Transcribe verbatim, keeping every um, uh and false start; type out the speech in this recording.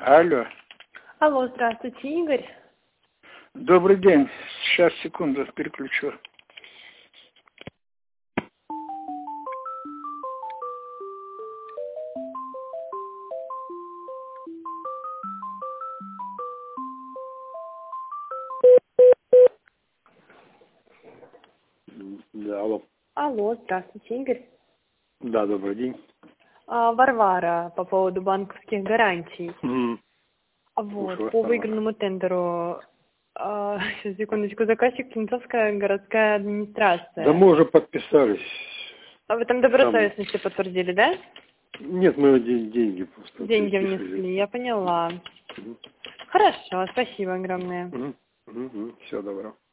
Алло. Алло, здравствуйте, Игорь. Добрый день. Сейчас, секунду, переключу. Да, алло. Алло, здравствуйте, Игорь. Да, добрый день. А, Варвара по поводу банковских гарантий. Mm. Вот, Слушаю вас, по Варвара. выигранному тендеру. А, сейчас, секундочку, заказчик Клинцовская городская администрация. Да мы уже подписались. А вы там добросовестности подтвердили, да? Нет, мы ден- деньги просто. Деньги переписывали. внесли, я поняла. Мгм. Хорошо, спасибо огромное. Мгм. Мгм. Всего доброго.